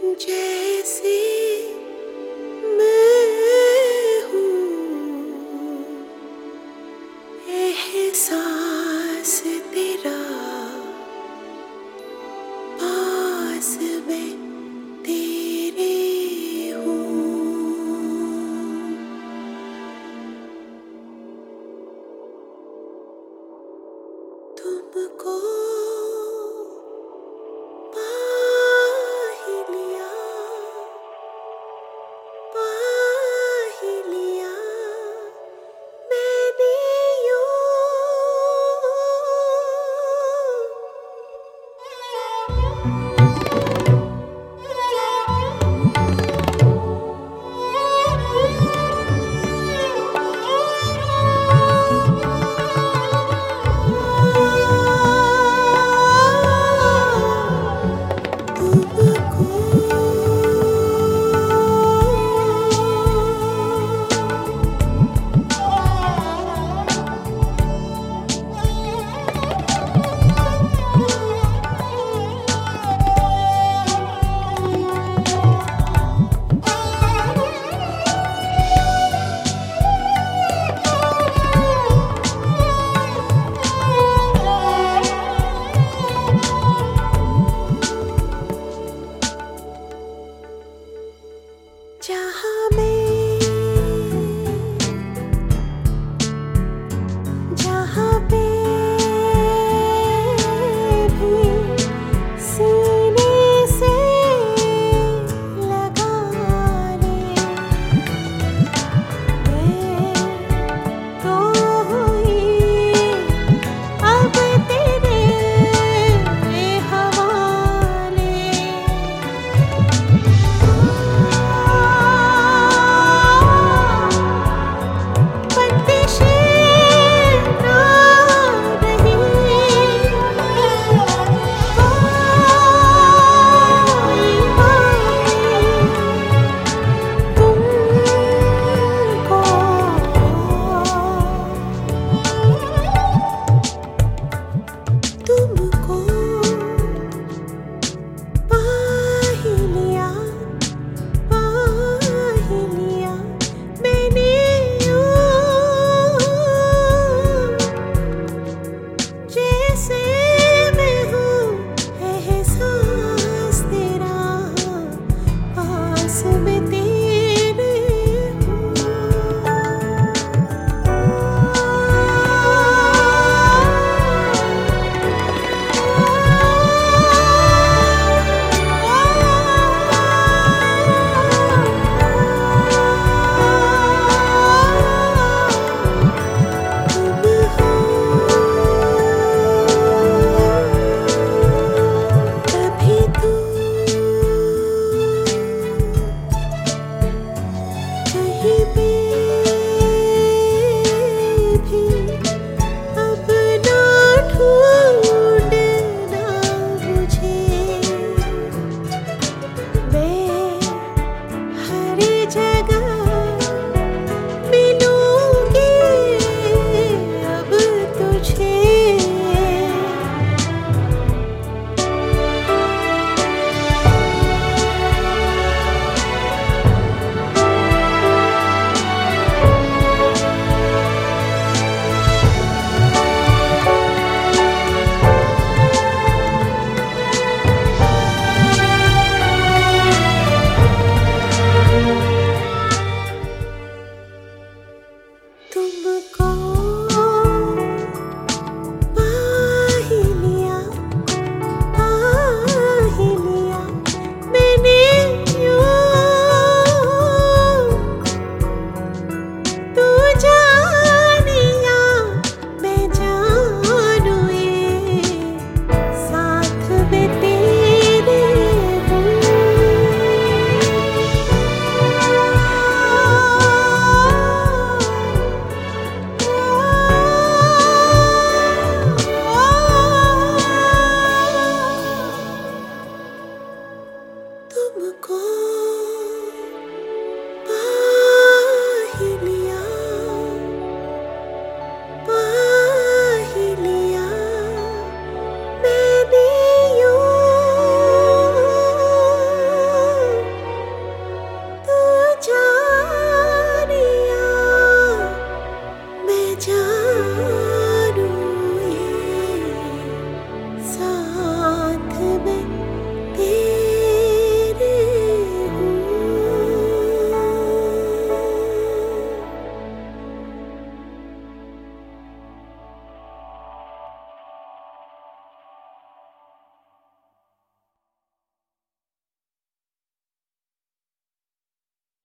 जैसे मैं हूँ, एहसास तेरा पास मैं तेरे हूँ। तुमको पा ही लिया, पा ही लिया मैंने यूं। जहाँ पे भी सीने से लगा ले, मैं तो हुई अब तेरे हवाले। तुमको पा ही लिया, पा ही लिया मैंने यूं। जैसे मैं हूँ, एहसास तेरा पास में तेरे हूँ। तुमको पा ही लिया, पा ही लिया मैंने यूं। तू जाने या मैं जानू, ये साथ में तेरे हूँ। तुमको